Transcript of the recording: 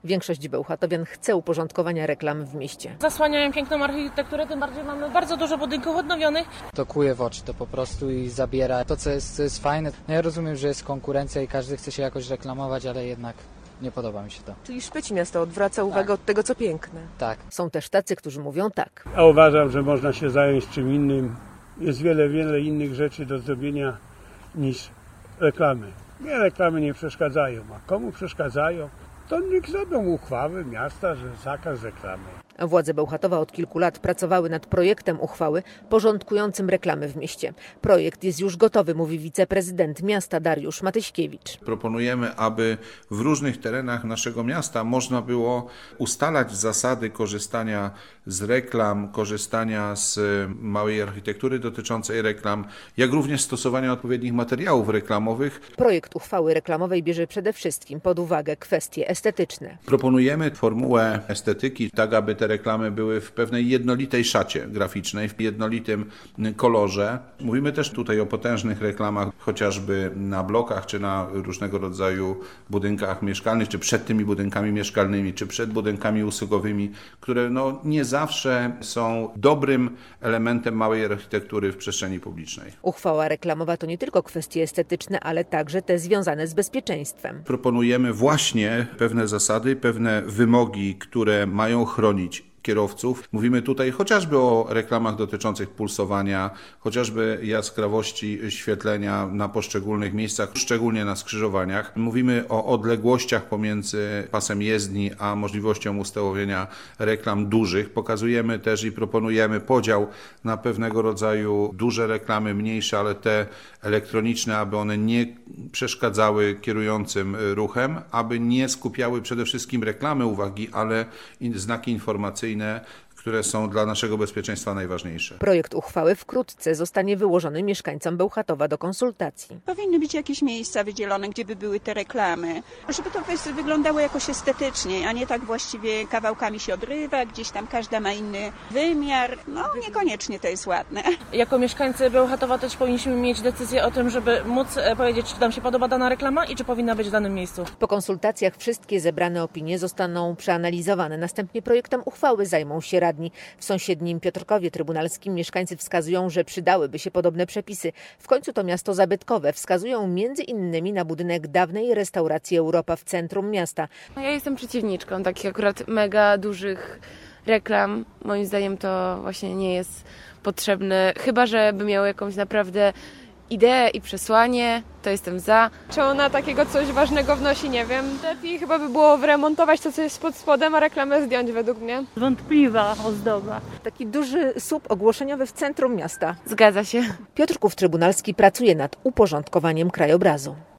Większość bełchatowian chce uporządkowania reklam w mieście. Zasłaniają piękną architekturę, tym bardziej mamy bardzo dużo budynków odnowionych. To kuje w oczy to po prostu i zabiera to, co jest fajne. No ja rozumiem, że jest konkurencja i każdy chce się jakoś reklamować, ale jednak nie podoba mi się to. Czyli szpeci miasto, odwraca uwagę od tego, co piękne. Tak. Są też tacy, którzy mówią tak. A uważam, że można się zająć czym innym. Jest wiele innych rzeczy do zrobienia niż reklamy. Mnie reklamy nie przeszkadzają, a komu przeszkadzają, to niech zrobią uchwały miasta, że zakaz reklamy. Władze Bełchatowa od kilku lat pracowały nad projektem uchwały porządkującym reklamy w mieście. Projekt jest już gotowy, mówi wiceprezydent miasta Dariusz Matyśkiewicz. Proponujemy, aby w różnych terenach naszego miasta można było ustalać zasady korzystania z reklam, korzystania z małej architektury dotyczącej reklam, jak również stosowania odpowiednich materiałów reklamowych. Projekt uchwały reklamowej bierze przede wszystkim pod uwagę kwestie estetyczne. Proponujemy formułę estetyki, tak aby te reklamy były w pewnej jednolitej szacie graficznej, w jednolitym kolorze. Mówimy też tutaj o potężnych reklamach, chociażby na blokach, czy na różnego rodzaju budynkach mieszkalnych, czy przed tymi budynkami mieszkalnymi, czy przed budynkami usługowymi, które nie zawsze są dobrym elementem małej architektury w przestrzeni publicznej. Uchwała reklamowa to nie tylko kwestie estetyczne, ale także te związane z bezpieczeństwem. Proponujemy właśnie pewne zasady, pewne wymogi, które mają chronić kierowców. Mówimy tutaj chociażby o reklamach dotyczących pulsowania, chociażby jaskrawości świetlenia na poszczególnych miejscach, szczególnie na skrzyżowaniach. Mówimy o odległościach pomiędzy pasem jezdni a możliwością ustawienia reklam dużych. Pokazujemy też i proponujemy podział na pewnego rodzaju duże reklamy, mniejsze, ale te elektroniczne, aby one nie przeszkadzały kierującym ruchem, aby nie skupiały przede wszystkim reklamy uwagi, ale znaki informacyjne, które są dla naszego bezpieczeństwa najważniejsze. Projekt uchwały wkrótce zostanie wyłożony mieszkańcom Bełchatowa do konsultacji. Powinny być jakieś miejsca wydzielone, gdzie by były te reklamy, żeby to wyglądało jakoś estetycznie, a nie tak właściwie kawałkami się odrywa, gdzieś tam każda ma inny wymiar. Niekoniecznie to jest ładne. Jako mieszkańcy Bełchatowa też powinniśmy mieć decyzję o tym, żeby móc powiedzieć, czy nam się podoba dana reklama i czy powinna być w danym miejscu. Po konsultacjach wszystkie zebrane opinie zostaną przeanalizowane. Następnie projektem uchwały zajmą się radni. W sąsiednim Piotrkowie Trybunalskim mieszkańcy wskazują, że przydałyby się podobne przepisy. W końcu to miasto zabytkowe. Wskazują m.in. na budynek dawnej restauracji Europa w centrum miasta. Ja jestem przeciwniczką takich akurat mega dużych reklam. Moim zdaniem to właśnie nie jest potrzebne, chyba że by miało jakąś naprawdę ideę i przesłanie, to jestem za. Czy ona takiego coś ważnego wnosi, nie wiem. Lepiej chyba by było wyremontować to, co jest pod spodem, a reklamę zdjąć według mnie. Wątpliwa ozdoba. Taki duży słup ogłoszeniowy w centrum miasta. Zgadza się. Piotrków Trybunalski pracuje nad uporządkowaniem krajobrazu.